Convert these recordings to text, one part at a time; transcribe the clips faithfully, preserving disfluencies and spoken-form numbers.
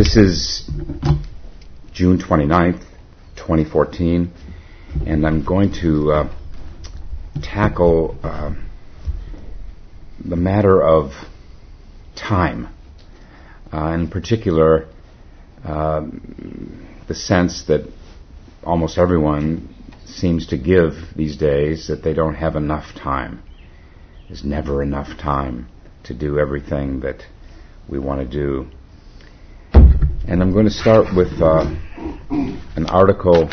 This is June twenty-ninth, twenty fourteen, and I'm going to uh, tackle uh, the matter of time, uh, in particular uh, the sense that almost everyone seems to give these days that they don't have enough time. There's never enough time to do everything that we want to do. And I'm going to start with uh, an article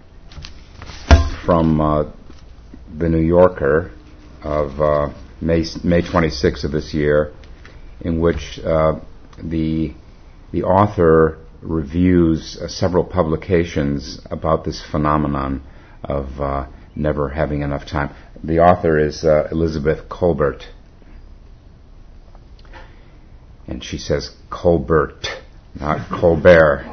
from uh, the New Yorker of uh, May, May twenty-sixth of this year, in which uh, the the author reviews uh, several publications about this phenomenon of uh, never having enough time. The author is uh, Elizabeth Kolbert, and she says Colbert, not Colbert.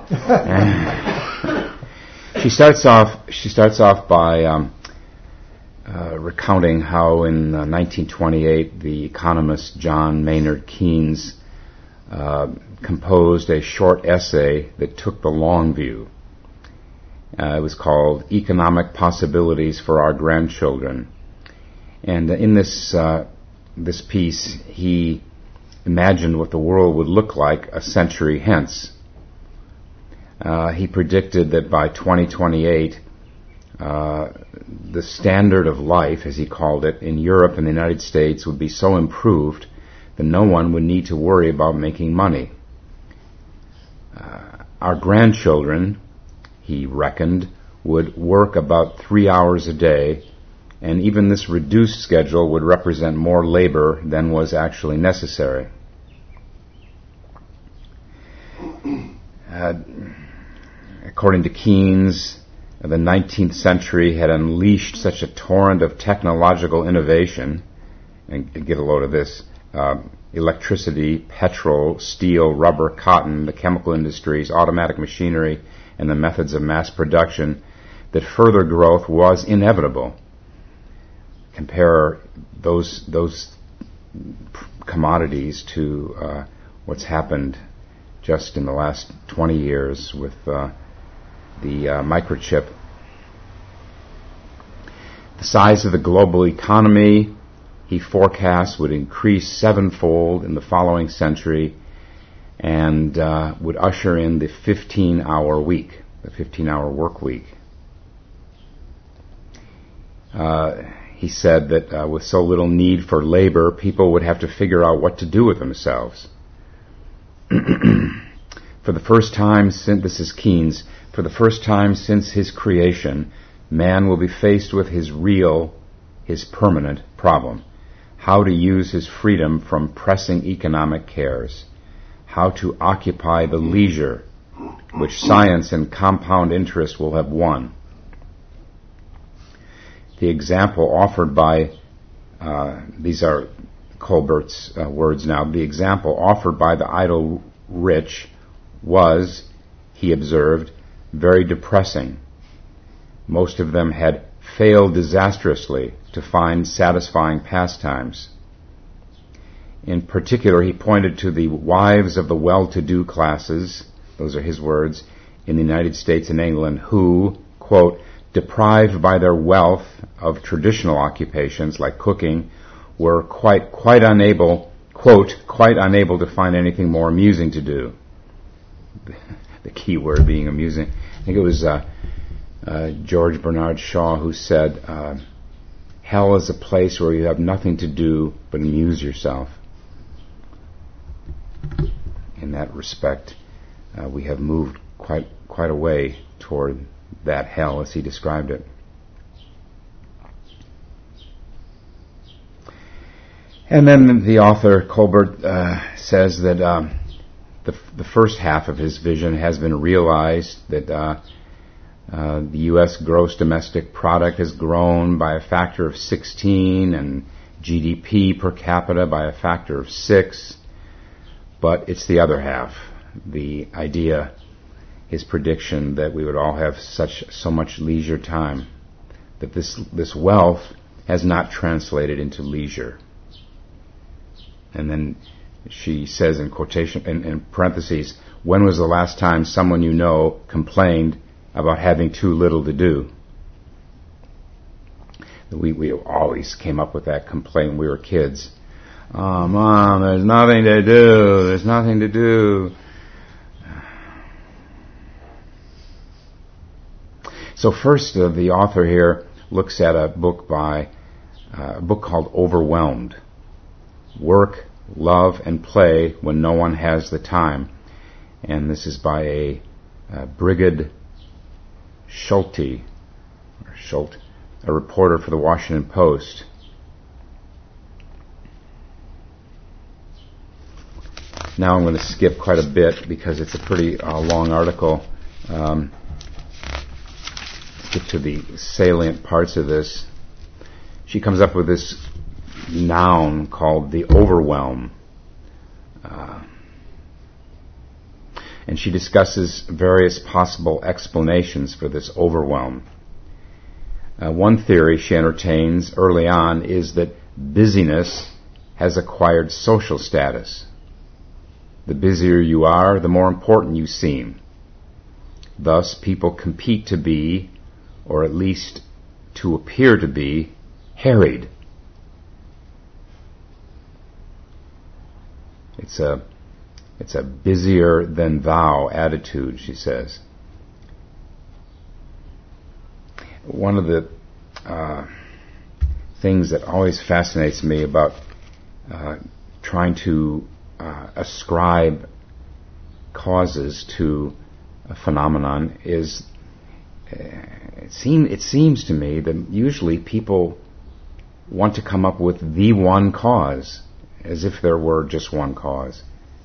she starts off. She starts off by um, uh, recounting how in uh, nineteen twenty-eight the economist John Maynard Keynes uh, composed a short essay that took the long view. Uh, it was called "Economic Possibilities for Our Grandchildren," and uh, in this uh, this piece he imagined what the world would look like a century hence. Uh, he predicted that by twenty twenty-eight, uh, the standard of life, as he called it, in Europe and the United States would be so improved that no one would need to worry about making money. Uh, our grandchildren, he reckoned, would work about three hours a day, and even this reduced schedule would represent more labor than was actually necessary. Uh, according to Keynes, the nineteenth century had unleashed such a torrent of technological innovation, and get a load of this, uh, electricity, petrol, steel, rubber, cotton, the chemical industries, automatic machinery, and the methods of mass production, that further growth was inevitable. Compare those those commodities to uh, what's happened just in the last twenty years with uh, the uh, microchip. The size of the global economy, he forecasts, would increase sevenfold in the following century, and uh, would usher in the fifteen-hour week, the fifteen-hour work week. Uh, he said that uh, with so little need for labor, people would have to figure out what to do with themselves. For the first time since, this is Keynes, for the first time since his creation, man will be faced with his real, his permanent problem: how to use his freedom from pressing economic cares, how to occupy the leisure which science and compound interest will have won. The example offered by, uh, these are Colbert's uh, words now, the example offered by the idle rich was, he observed, very depressing. Most of them had failed disastrously to find satisfying pastimes. In particular, he pointed to the wives of the well-to-do classes, those are his words, in the United States and England, who, quote, deprived by their wealth of traditional occupations like cooking, were quite quite unable, quote, quite unable to find anything more amusing to do. The key word being amusing. I think it was uh, uh, George Bernard Shaw who said, uh, hell is a place where you have nothing to do but amuse yourself. In that respect, uh, we have moved quite quite a way toward that hell as he described it. And then the author, Colbert, uh, says that um, the, f- the first half of his vision has been realized, that uh, uh, the U S gross domestic product has grown by a factor of sixteen and G D P per capita by a factor of six. But it's the other half, the idea, his prediction that we would all have such so much leisure time, that this this wealth has not translated into leisure. And then she says in quotation, in, in parentheses, when was the last time someone you know complained about having too little to do? We, we always came up with that complaint when we were kids. Oh, Mom, there's nothing to do. There's nothing to do. So first, uh, the author here looks at a book by, uh, a book called Overwhelmed. Work, Love, and Play When No One Has the Time. And this is by a uh, Brigid Schulte, or Schult, a reporter for the Washington Post. Now I'm going to skip quite a bit because it's a pretty uh, long article. Um, get to the salient parts of this. She comes up with this noun called the overwhelm. Uh, and she discusses various possible explanations for this overwhelm. Uh, one theory she entertains early on is that busyness has acquired social status. The busier you are, the more important you seem. Thus, people compete to be, or at least to appear to be, harried. It's a, it's a busier than thou attitude, she says. One of the uh, things that always fascinates me about uh, trying to uh, ascribe causes to a phenomenon is uh, it, seem, it seems to me that usually people want to come up with the one cause, as if there were just one cause.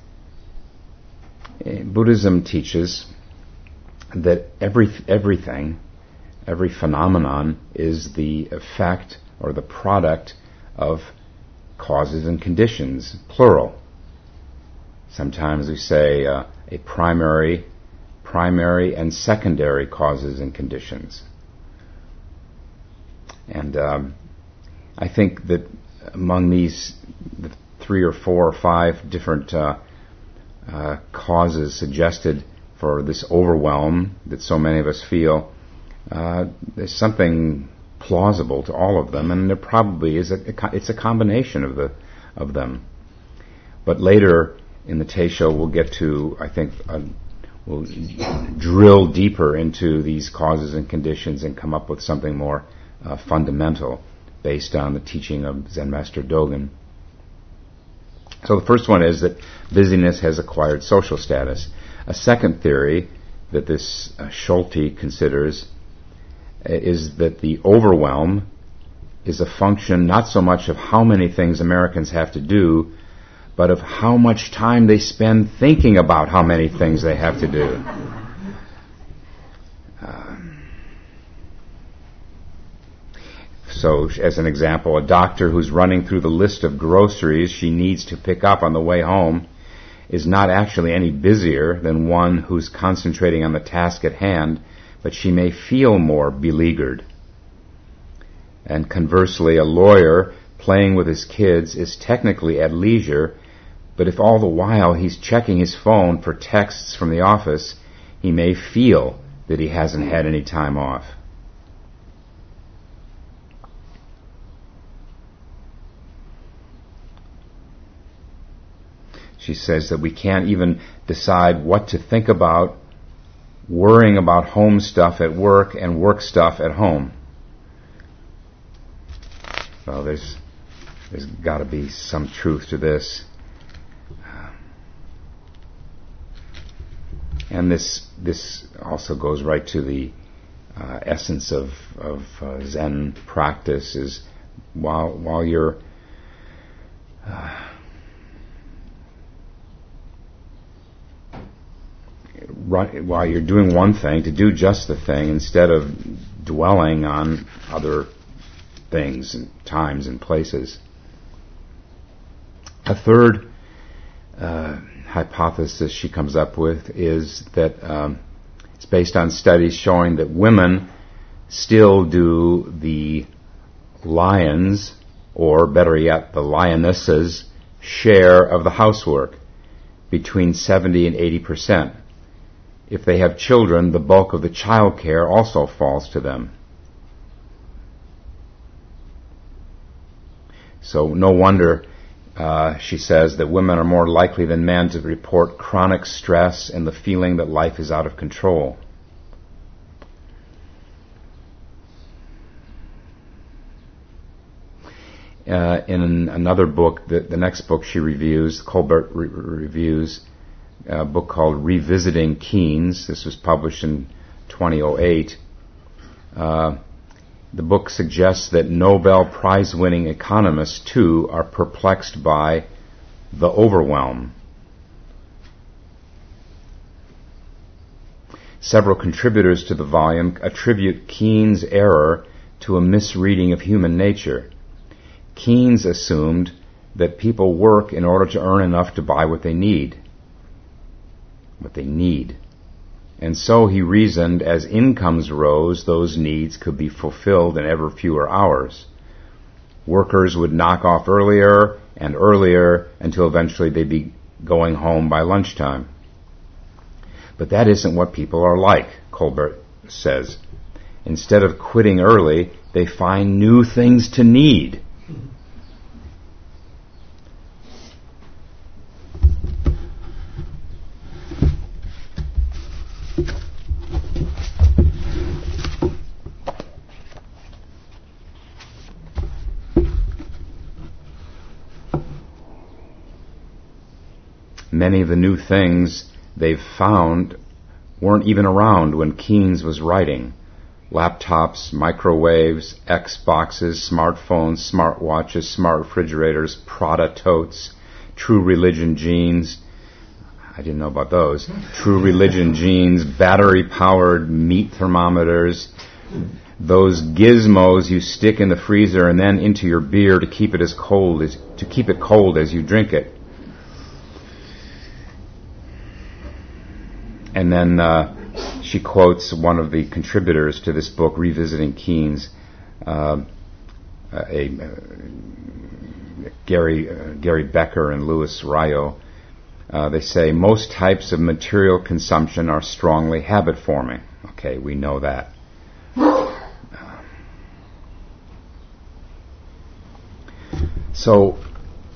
Uh, Buddhism teaches that every everything Every phenomenon is the effect or the product of causes and conditions, plural. Sometimes we say uh, a primary, primary and secondary causes and conditions. And um, I think that among these the three or four or five different uh, uh, causes suggested for this overwhelm that so many of us feel, Uh, there's something plausible to all of them, and there probably is a, a it's a combination of the of them. But later in the Teisho, we'll get to, I think, uh, we'll drill deeper into these causes and conditions and come up with something more uh, fundamental based on the teaching of Zen Master Dogen. So the first one is that busyness has acquired social status. A second theory that this uh, Schulte considers is that the overwhelm is a function not so much of how many things Americans have to do, but of how much time they spend thinking about how many things they have to do. Uh, so, as an example, a doctor who's running through the list of groceries she needs to pick up on the way home is not actually any busier than one who's concentrating on the task at hand, but she may feel more beleaguered. And conversely, a lawyer playing with his kids is technically at leisure, but if all the while he's checking his phone for texts from the office, he may feel that he hasn't had any time off. She says that we can't even decide what to think about, worrying about home stuff at work and work stuff at home. Well, there's there's got to be some truth to this. And this this also goes right to the uh, essence of of uh, Zen practice. Is while while you're uh, Run, while you're doing one thing, to do just the thing instead of dwelling on other things and times and places. A third uh, hypothesis she comes up with is that um, it's based on studies showing that women still do the lions, or better yet, the lionesses' share of the housework, between seventy and eighty percent. If they have children, the bulk of the child care also falls to them. So no wonder, uh, she says, that women are more likely than men to report chronic stress and the feeling that life is out of control. Uh, in another book, the, the next book she reviews, Colbert re- reviews, a book called Revisiting Keynes. This was published in twenty oh eight. Uh, the book suggests that Nobel Prize-winning economists, too, are perplexed by the overwhelm. Several contributors to the volume attribute Keynes' error to a misreading of human nature. Keynes assumed that people work in order to earn enough to buy what they need. What they need. And so he reasoned as incomes rose, those needs could be fulfilled in ever fewer hours. Workers would knock off earlier and earlier until eventually they'd be going home by lunchtime. But that isn't what people are like, Colbert says. Instead of quitting early, they find new things to need. Many of the new things they've found weren't even around when Keynes was writing. Laptops, microwaves, Xboxes, smartphones, smartwatches, smart refrigerators, Prada totes, True Religion jeans. I didn't know about those. True Religion jeans, battery-powered meat thermometers, those gizmos you stick in the freezer and then into your beer to keep it as cold as to keep it cold as you drink it. And then uh, she quotes one of the contributors to this book, Revisiting Keynes, uh, a, a Gary uh, Gary Becker and Louis Rayo. Uh, they say most types of material consumption are strongly habit-forming. Okay, we know that. So,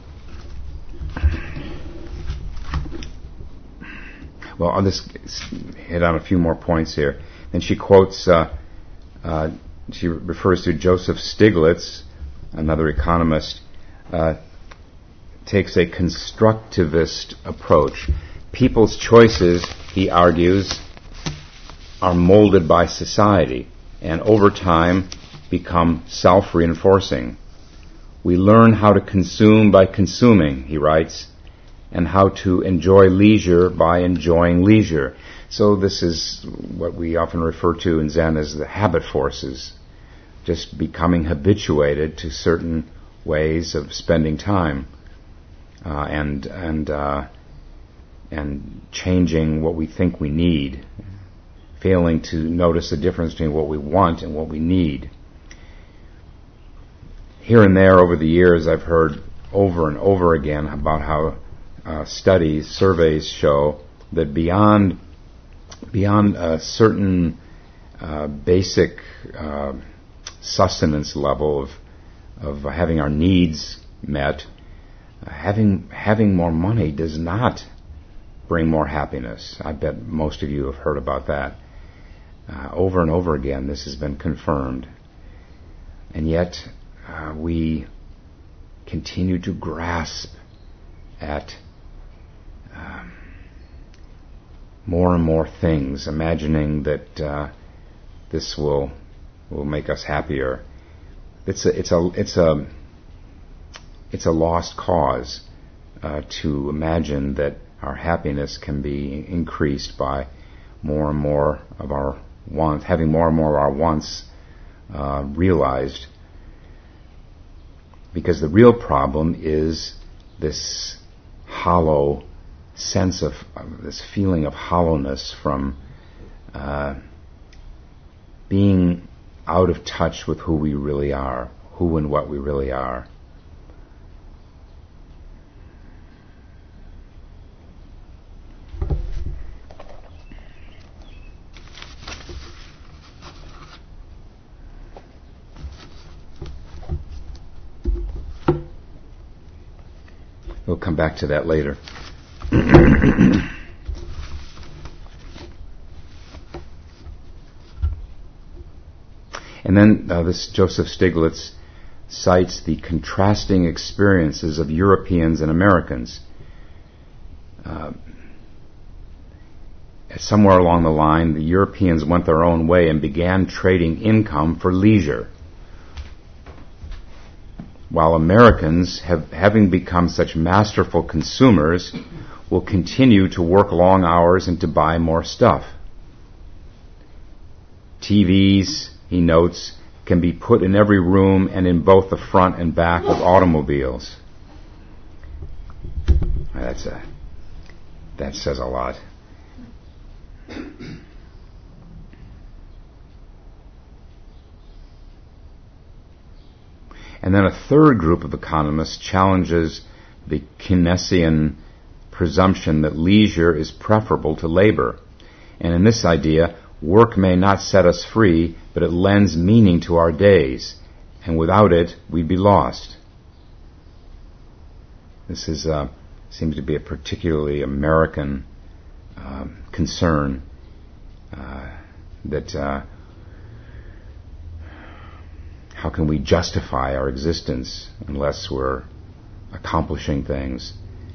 well, I'll just hit on a few more points here. Then she quotes, uh, uh, she refers to Joseph Stiglitz, another economist, uh, takes a constructivist approach. People's choices, he argues, are molded by society and over time become self-reinforcing. We learn how to consume by consuming, he writes, and how to enjoy leisure by enjoying leisure. So this is what we often refer to in Zen as the habit forces, just becoming habituated to certain ways of spending time, uh, and and uh, and changing what we think we need, failing to notice the difference between what we want and what we need. Here and there over the years, I've heard over and over again about how uh, studies, surveys show that beyond beyond a certain uh, basic uh, sustenance level of of having our needs met, uh, having having more money does not bring more happiness. I bet most of you have heard about that. Uh, over and over again, this has been confirmed. And yet, uh, we continue to grasp at um, more and more things, imagining that uh, this will will make us happier. It's a it's a it's a it's a lost cause uh, to imagine that our happiness can be increased by more and more of our wants, having more and more of our wants uh, realized. Because the real problem is this hollow sense of, of this feeling of hollowness from uh, being out of touch with who we really are, who and what we really are. come back to that later. And then uh, this Joseph Stiglitz cites the contrasting experiences of Europeans and Americans. Uh, somewhere along the line, the Europeans went their own way and began trading income for leisure, while Americans, have, having become such masterful consumers, will continue to work long hours and to buy more stuff. T Vs, he notes, can be put in every room and in both the front and back of automobiles. That's a, that says a lot. And then a third group of economists challenges the Keynesian presumption that leisure is preferable to labor. And in this idea, work may not set us free, but it lends meaning to our days, and without it, we'd be lost. This is uh, seems to be a particularly American uh, concern uh, that uh, how can we justify our existence unless we're accomplishing things?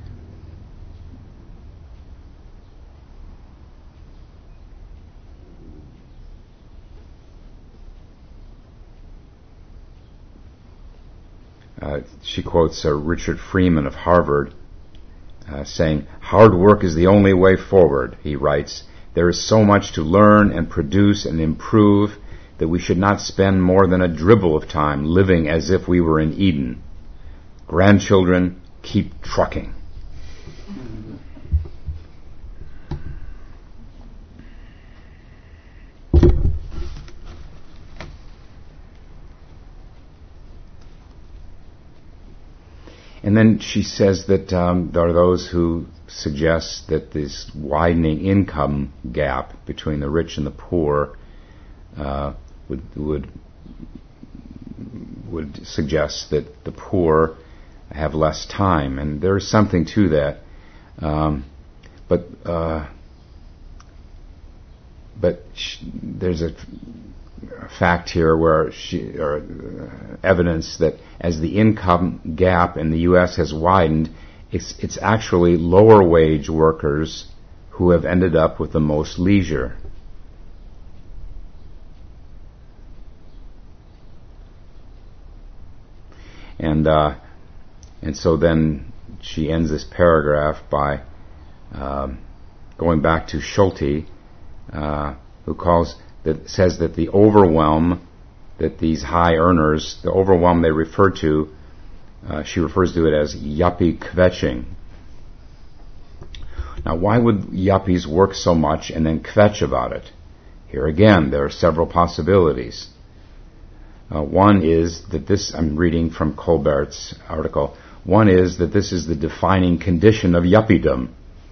Uh, she quotes uh, Richard Freeman of Harvard uh, saying, "Hard work is the only way forward," he writes. "There is so much to learn and produce and improve that we should not spend more than a dribble of time living as if we were in Eden. Grandchildren, keep trucking." And then she says that um, there are those who suggest that this widening income gap between the rich and the poor uh, would would would suggest that the poor have less time, and there's something to that. Um, but uh, but sh- there's a fact here where she, or uh, evidence that as the income gap in the U S has widened, it's it's actually lower wage workers who have ended up with the most leisure. And uh, and so then she ends this paragraph by um, going back to Schulte, uh, who calls that says that the overwhelm that these high earners, the overwhelm they refer to, uh, she refers to it as yuppie kvetching. Now, why would yuppies work so much and then kvetch about it? Here again, there are several possibilities. Uh, one is that this, I'm reading from Colbert's article, one is that this is the defining condition of yuppiedom.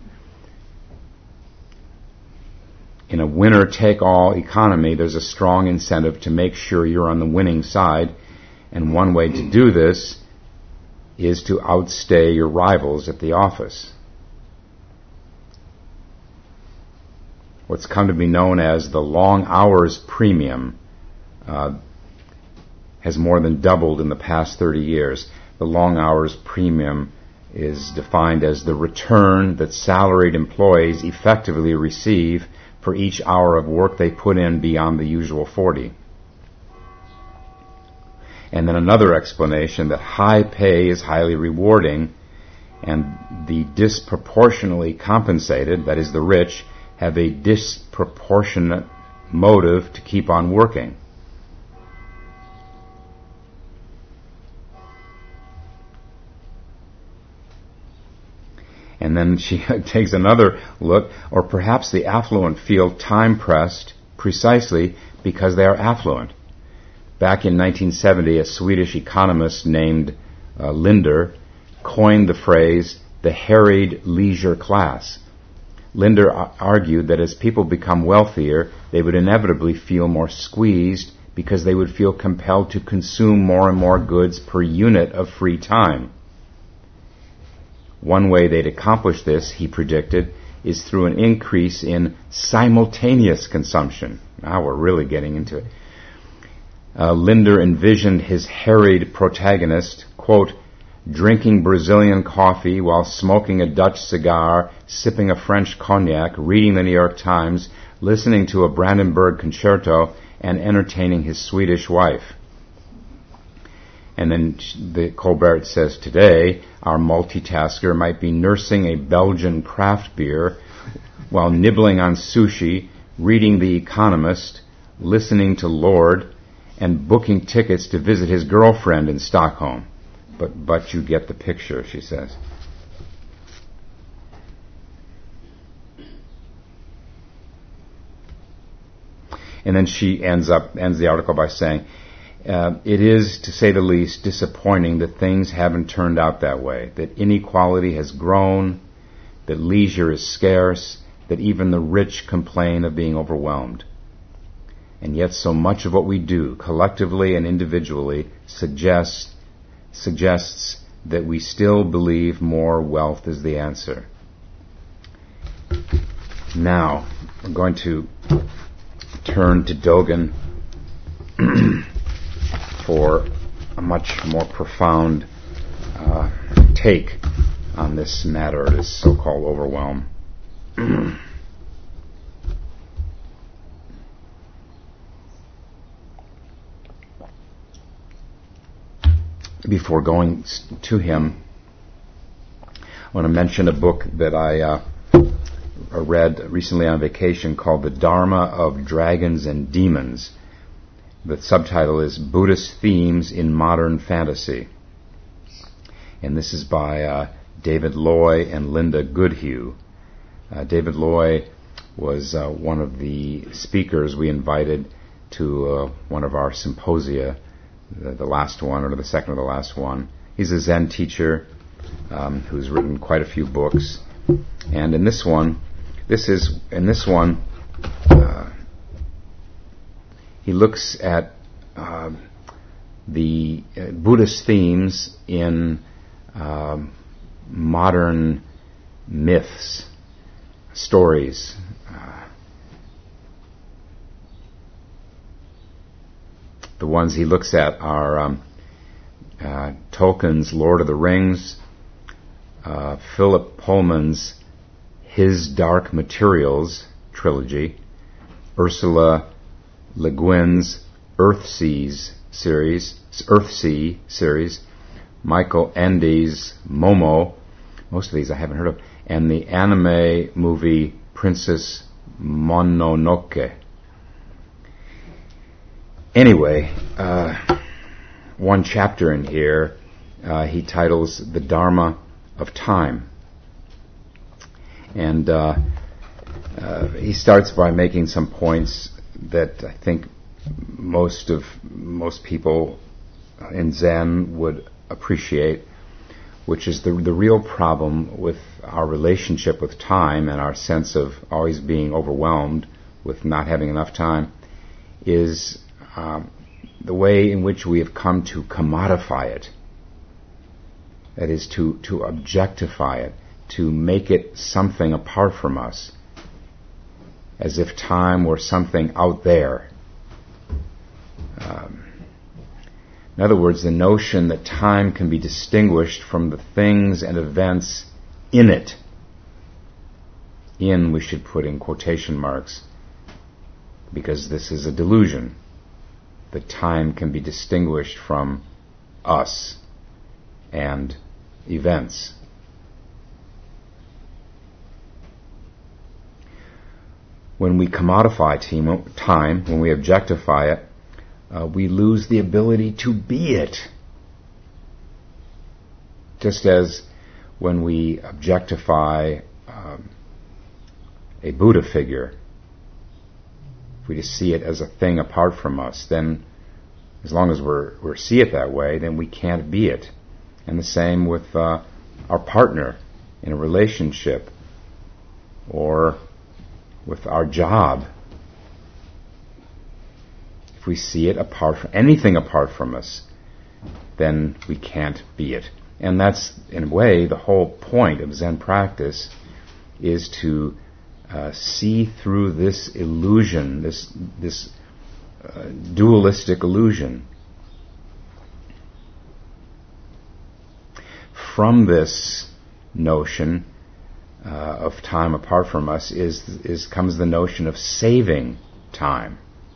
In a winner-take-all economy, there's a strong incentive to make sure you're on the winning side, and one way to do this is to outstay your rivals at the office. What's come to be known as the long hours premium uh, has more than doubled in the past thirty years. The long hours premium is defined as the return that salaried employees effectively receive for each hour of work they put in beyond the usual forty. And then another explanation that high pay is highly rewarding, and the disproportionately compensated, that is the rich, have a disproportionate motive to keep on working. And then she takes another look, or perhaps the affluent feel time-pressed precisely because they are affluent. Back in nineteen seventy, a Swedish economist named uh, Linder coined the phrase, the harried leisure class. Linder a- argued that as people become wealthier, they would inevitably feel more squeezed because they would feel compelled to consume more and more goods per unit of free time. One way they'd accomplish this, he predicted, is through an increase in simultaneous consumption. Now we're really getting into it. Uh, Linder envisioned his harried protagonist, quote, drinking Brazilian coffee while smoking a Dutch cigar, sipping a French cognac, reading the New York Times, listening to a Brandenburg concerto, and entertaining his Swedish wife. And then the Colbert says, today, our multitasker might be nursing a Belgian craft beer while nibbling on sushi, reading The Economist, listening to Lord, and booking tickets to visit his girlfriend in Stockholm. But, but you get the picture, she says. And then she ends up, ends the article by saying, Uh, it is, to say the least, disappointing that things haven't turned out that way, that inequality has grown, that leisure is scarce, that even the rich complain of being overwhelmed. And yet so much of what we do, collectively and individually, suggests, suggests that we still believe more wealth is the answer. Now, we're going to turn to Dogen for a much more profound uh, take on this matter, this so-called overwhelm. Before going to him, I want to mention a book that I uh, read recently on vacation called The Dharma of Dragons and Demons. The subtitle is Buddhist Themes in Modern Fantasy. And this is by uh, David Loy and Linda Goodhue. Uh, David Loy was uh, one of the speakers we invited to uh, one of our symposia, the, the last one, or the second or the last one. He's a Zen teacher um, who's written quite a few books. And in this one, this is, in this one, uh, he looks at uh, the uh, Buddhist themes in uh, modern myths, stories. Uh, the ones he looks at are um, uh, Tolkien's Lord of the Rings, uh, Philip Pullman's His Dark Materials trilogy, Ursula Le Guin's Earthseas series, Earthsea series, Michael Ende's Momo, most of these I haven't heard of, and the anime movie Princess Mononoke. Anyway, uh, one chapter in here uh, he titles The Dharma of Time. And uh, uh, he starts by making some points that I think most of most people in Zen would appreciate, which is the the real problem with our relationship with time and our sense of always being overwhelmed with not having enough time, is um, the way in which we have come to commodify it. That is, to, to objectify it, to make it something apart from us, as if time were something out there. Um, in other words, the notion that time can be distinguished from the things and events in it. In, we should put in quotation marks, because this is a delusion, that time can be distinguished from us and events. When we commodify time, when we objectify it, uh, we lose the ability to be it. Just as when we objectify um, a Buddha figure, if we just see it as a thing apart from us, then as long as we're, we see it that way, then we can't be it. And the same with uh, our partner in a relationship, or with our job. If we see it apart from anything apart from us, then we can't be it. And that's, in a way, the whole point of Zen practice, is to uh, see through this illusion, this this uh, dualistic illusion. From this notion uh, of time apart from us is is comes the notion of saving time.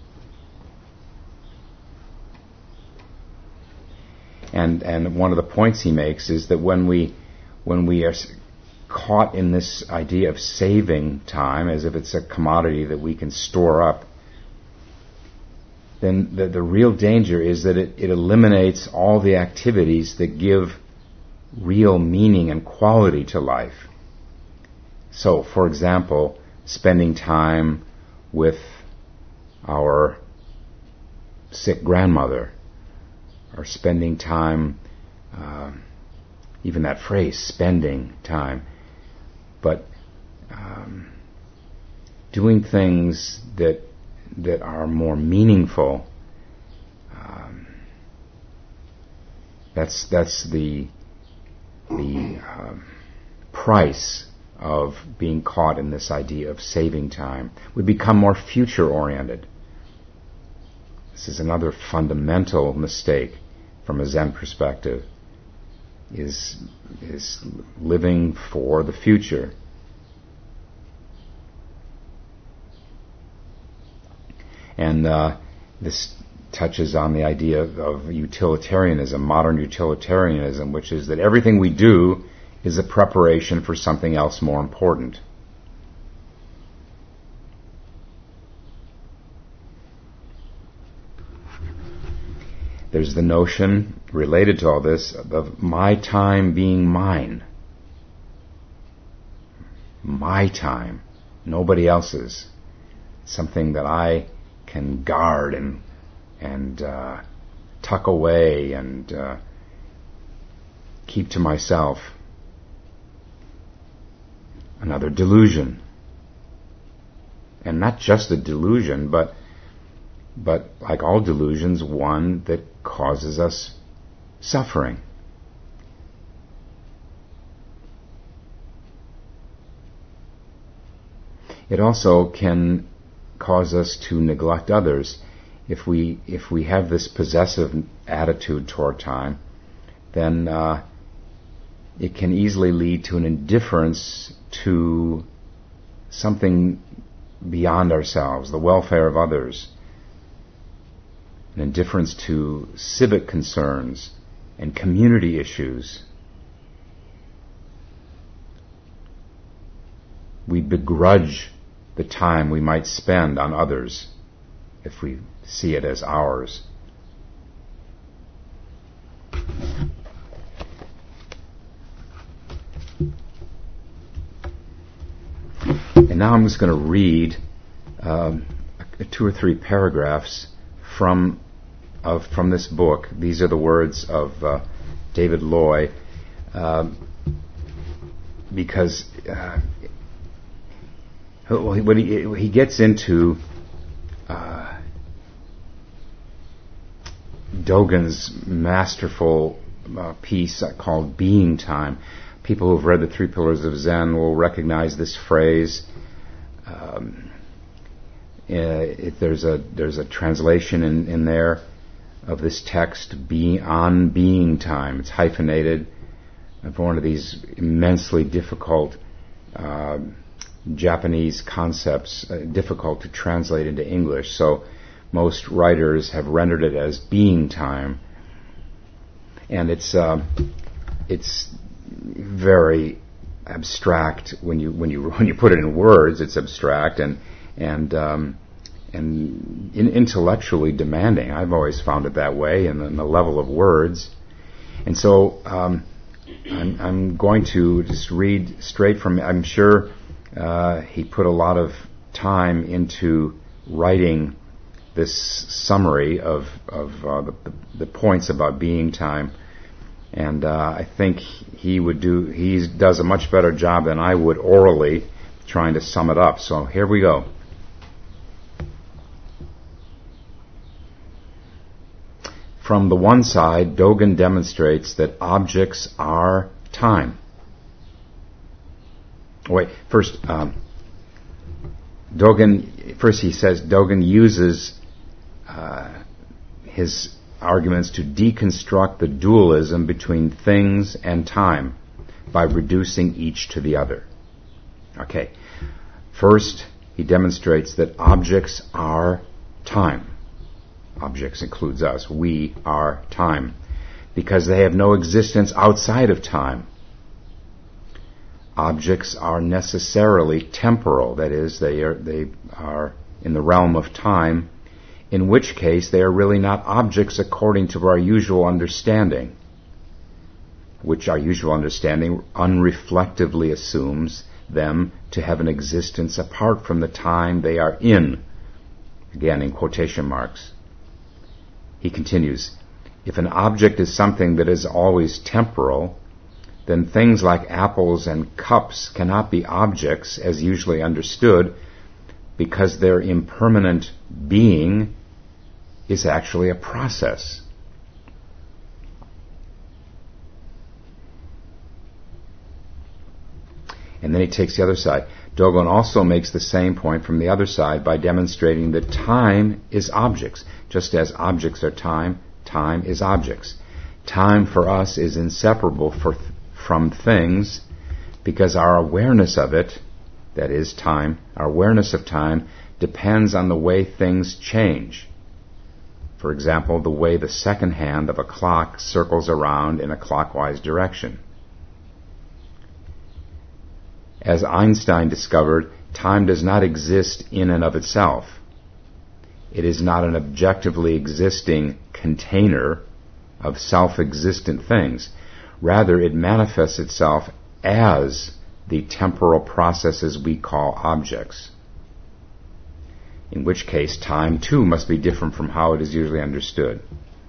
And and one of the points he makes is that when we when we are caught in this idea of saving time as if it's a commodity that we can store up, then the, the real danger is that it, it eliminates all the activities that give real meaning and quality to life. So, for example, spending time with our sick grandmother, or spending time, uh, even that phrase, spending time, but um, doing things that that are more meaningful. Um, that's that's the the um, price of being caught in this idea of saving time. We become more future-oriented. This is another fundamental mistake from a Zen perspective, is is living for the future. And uh, this touches on the idea of utilitarianism, modern utilitarianism, which is that everything we do is a preparation for something else more important. There's the notion related to all this of my time being mine. My time, nobody else's. Something that I can guard and and uh, tuck away and uh, keep to myself. Another delusion. And not just a delusion, but but like all delusions, one that causes us suffering. It also can cause us to neglect others. If we if we have this possessive attitude toward time, then uh, it can easily lead to an indifference to something beyond ourselves, the welfare of others, an indifference to civic concerns and community issues. We begrudge the time we might spend on others if we see it as ours. And now I'm just going to read um, two or three paragraphs from of from this book. These are the words of uh, David Loy, uh, because uh, when he, he gets into uh, Dogen's masterful uh, piece called Being Time. People who have read the Three Pillars of Zen will recognize this phrase. Um, it, there's a there's a translation in, in there of this text, be, on being time. It's hyphenated for one of these immensely difficult uh, Japanese concepts, uh, difficult to translate into English. So most writers have rendered it as being time, and it's uh, it's very abstract when you when you when you put it in words. It's abstract and and um, and in intellectually demanding. I've always found it that way, in the, in the level of words. And so um, I'm, I'm going to just read straight from. I'm sure uh, he put a lot of time into writing this summary of of uh, the, the, the points about being time. And uh, I think he would do. He does a much better job than I would orally, trying to sum it up. So here we go. From the one side, Dogen demonstrates that objects are time. Wait, first, um, Dogen, first he says Dogen uses uh, his arguments to deconstruct the dualism between things and time by reducing each to the other. Okay, first he demonstrates that objects are time. Objects includes us. We are time. Because they have no existence outside of time. Objects are necessarily temporal. That is, they are, they are in the realm of time, in which case they are really not objects according to our usual understanding, which our usual understanding unreflectively assumes them to have an existence apart from the time they are in. Again, in quotation marks. He continues, if an object is something that is always temporal, then things like apples and cups cannot be objects as usually understood, because their impermanent being is actually a process. And then he takes the other side. Dogen also makes the same point from the other side by demonstrating that time is objects. Just as objects are time, time is objects. Time for us is inseparable for th- from things because our awareness of it, that is time, our awareness of time depends on the way things change. For example, the way the second hand of a clock circles around in a clockwise direction. As Einstein discovered, time does not exist in and of itself. It is not an objectively existing container of self-existent things. Rather, it manifests itself as the temporal processes we call objects. In which case, time too must be different from how it is usually understood.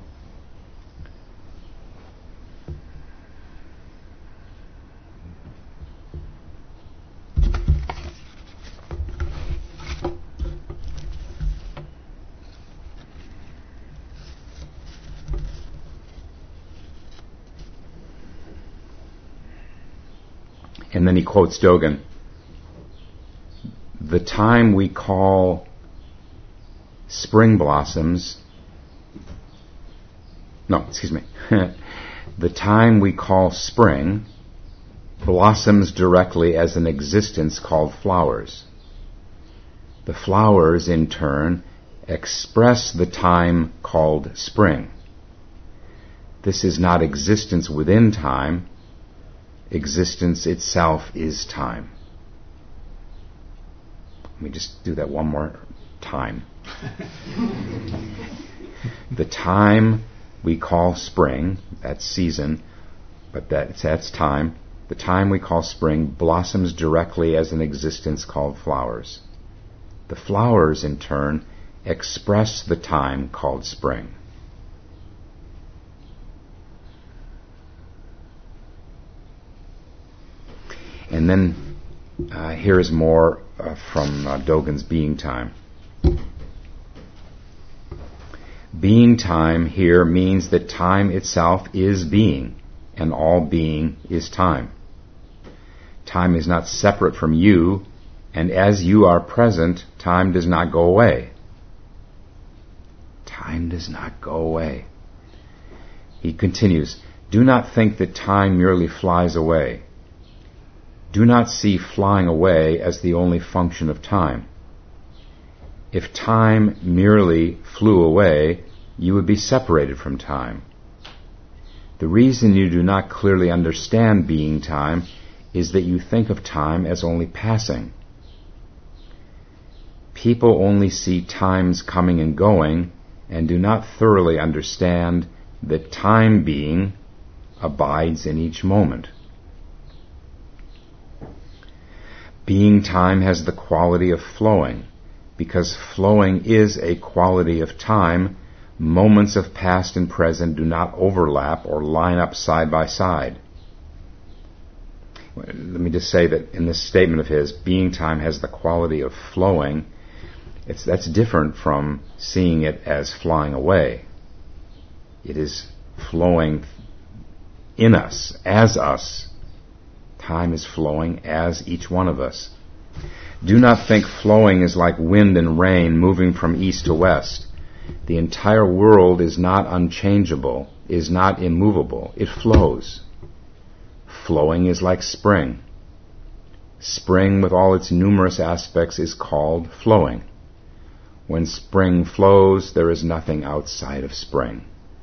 And then he quotes Dogen, the time we call spring blossoms, no, excuse me, the time we call spring blossoms directly as an existence called flowers. The flowers, in turn, express the time called spring. This is not existence within time. Existence itself is time. Let me just do that one more time. The time we call spring, that's season, but that's, that's time. The time we call spring blossoms directly as an existence called flowers. The flowers, in turn, express the time called spring. And then uh, here is more uh, from uh, Dogen's being time. Being time here means that time itself is being, and all being is time. Time is not separate from you, and as you are present, time does not go away. Time does not go away. He continues, do not think that time merely flies away. Do not see flying away as the only function of time. If time merely flew away, you would be separated from time. The reason you do not clearly understand being time is that you think of time as only passing. People only see times coming and going and do not thoroughly understand that time being abides in each moment. Being time has the quality of flowing. Because flowing is a quality of time, moments of past and present do not overlap or line up side by side. Let me just say that in this statement of his, being time has the quality of flowing. It's, that's different from seeing it as flying away. It is flowing in us, as us. Time is flowing as each one of us. Do not think flowing is like wind and rain moving from east to west. The entire world is not unchangeable, is not immovable. It flows. Flowing is like spring. Spring, with all its numerous aspects, is called flowing. When spring flows, there is nothing outside of spring.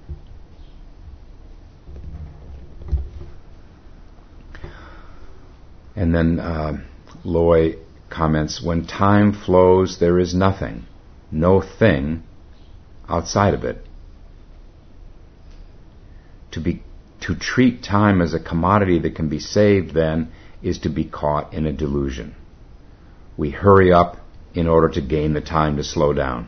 And then uh, Loy comments, when time flows, there is nothing, no thing outside of it. To be, to treat time as a commodity that can be saved, then, is to be caught in a delusion. We hurry up in order to gain the time to slow down.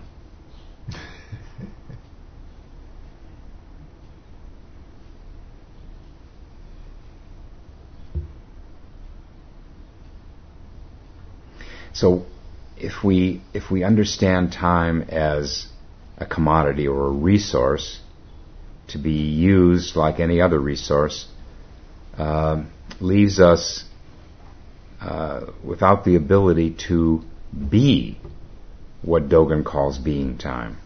So if we if we understand time as a commodity or a resource to be used like any other resource, uh, leaves us uh, without the ability to be what Dogen calls being time.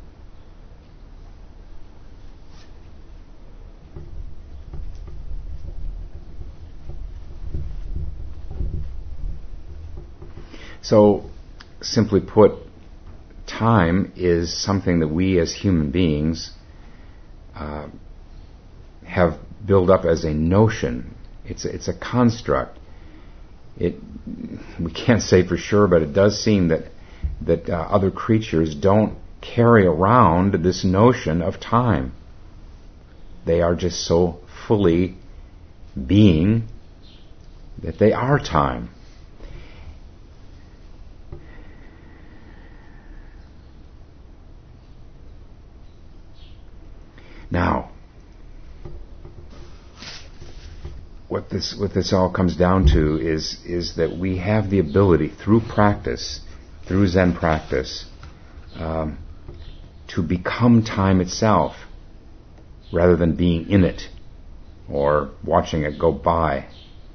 So, simply put, time is something that we as human beings uh, have built up as a notion. It's a, it's a construct. It we can't say for sure, but it does seem that that uh, other creatures don't carry around this notion of time. They are just so fully being that they are time. Now, what this what this all comes down to is is that we have the ability through practice, through Zen practice, um, to become time itself, rather than being in it or watching it go by.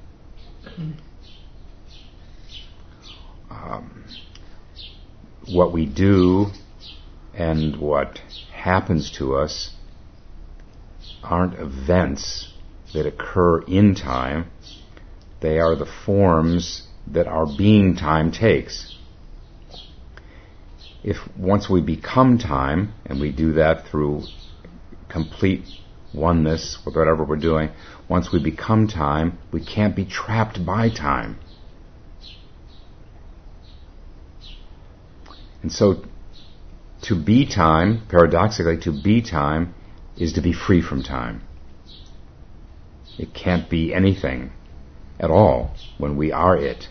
Um, what we do and what happens to us aren't events that occur in time. They are the forms that our being time takes. If once we become time, and we do that through complete oneness with whatever we're doing, once we become time, we can't be trapped by time. And so, to be time, paradoxically, to be time, is to be free from time. It can't be anything at all when we are it.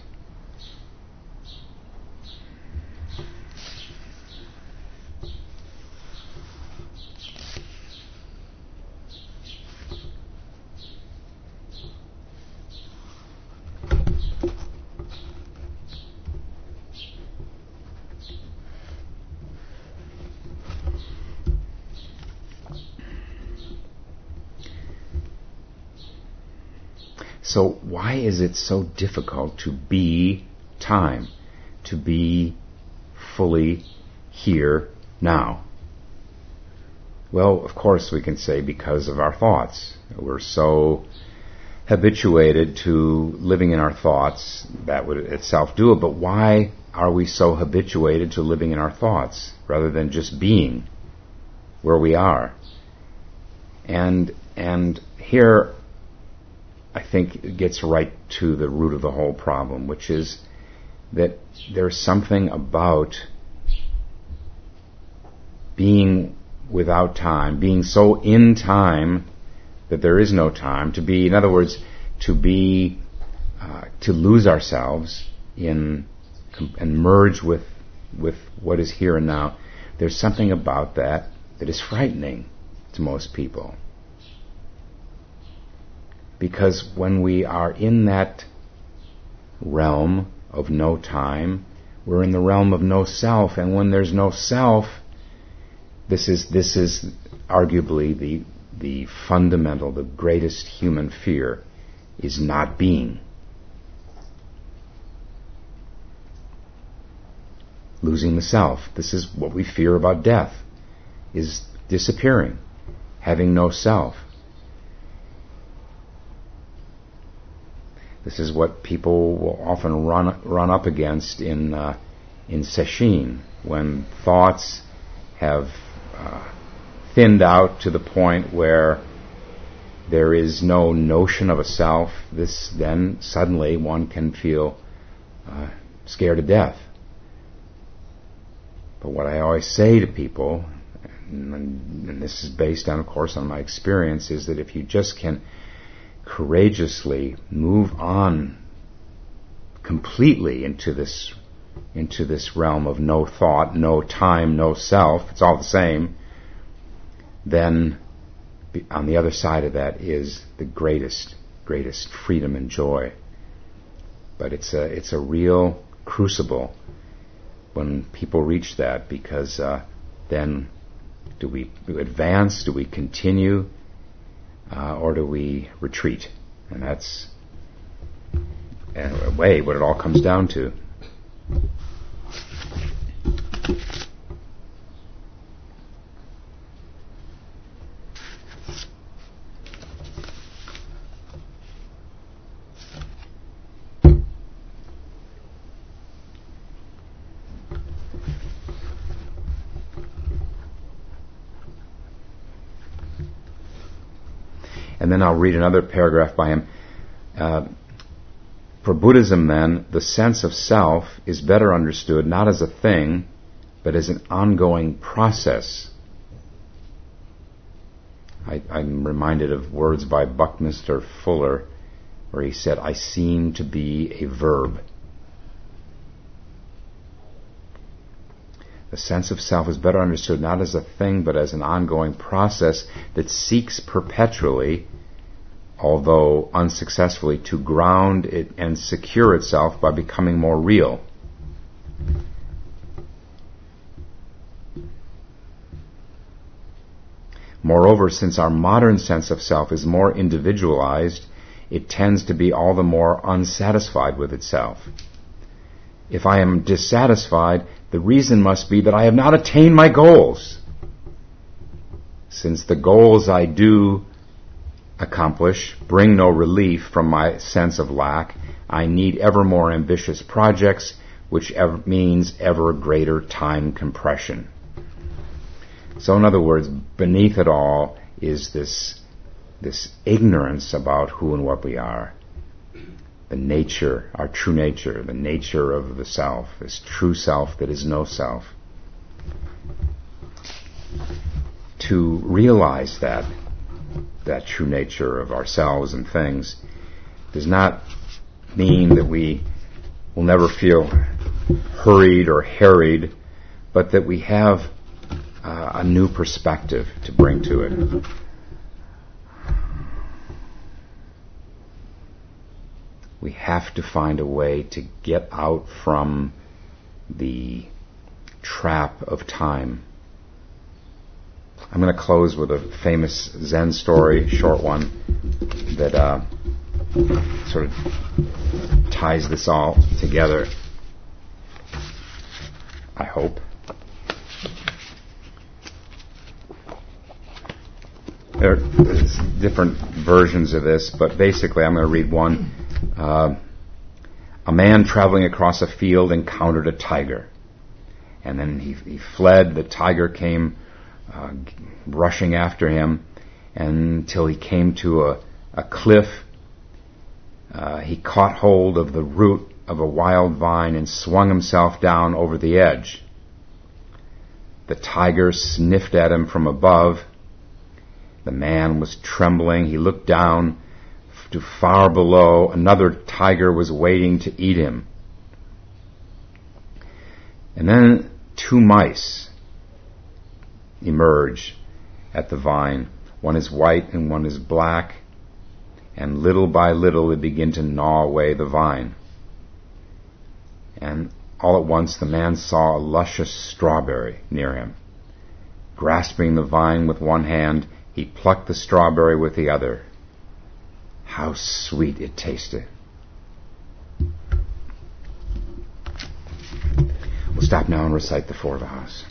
So why is it so difficult to be time, to be fully here now? Well, of course we can say because of our thoughts. We're so habituated to living in our thoughts, that would itself do it, but why are we so habituated to living in our thoughts rather than just being where we are? And and here I think it gets right to the root of the whole problem, which is that there's something about being without time, being so in time that there is no time, to be, in other words, to be, uh, to lose ourselves in, and merge with, with what is here and now. There's something about that that is frightening to most people. Because when we are in that realm of no time, we're in the realm of no self, and when there's no self, this is this is arguably the the fundamental, the greatest human fear is not being. Losing the self. This is what we fear about death, is disappearing, having no self. This is what people will often run run up against in uh, in sesshin, when thoughts have uh, thinned out to the point where there is no notion of a self. This then suddenly one can feel uh, scared to death. But what I always say to people, and, and this is based on, of course, on my experience, is that if you just can courageously move on completely into this into this realm of no thought, no time, no self, it's all the same, then on the other side of that is the greatest, greatest freedom and joy. But it's a it's a real crucible when people reach that, because uh, then do we advance, do we continue, uh, or do we retreat? And that's, in a way, what it all comes down to. And then I'll read another paragraph by him. Uh, for Buddhism, then, the sense of self is better understood not as a thing, but as an ongoing process. I, I'm reminded of words by Buckminster Fuller, where he said, "I seem to be a verb." The sense of self is better understood not as a thing, but as an ongoing process that seeks perpetually, although unsuccessfully, to ground it and secure itself by becoming more real. Moreover, since our modern sense of self is more individualized, it tends to be all the more unsatisfied with itself. If I am dissatisfied, the reason must be that I have not attained my goals. Since the goals I do accomplish bring no relief from my sense of lack, I need ever more ambitious projects, which ever means ever greater time compression. So in other words, beneath it all is this, this ignorance about who and what we are. The nature, our true nature, the nature of the self, this true self that is no self. To realize that, that true nature of ourselves and things, does not mean that we will never feel hurried or harried, but that we have uh, a new perspective to bring to it. We have to find a way to get out from the trap of time. I'm going to close with a famous Zen story, short one, that uh, sort of ties this all together, I hope. There are different versions of this, but basically I'm going to read one. Uh, a man traveling across a field encountered a tiger, and then he, he fled. The tiger came uh, rushing after him until he came to a, a cliff. Uh, he caught hold of the root of a wild vine and swung himself down over the edge. The tiger sniffed at him from above. The man was trembling. He looked down. To far below, another tiger was waiting to eat him. And then two mice emerge at the vine. One is white and one is black. And little by little they begin to gnaw away the vine. And all at once the man saw a luscious strawberry near him. Grasping the vine with one hand, he plucked the strawberry with the other. How sweet it tasted. We'll stop now and recite the four vows.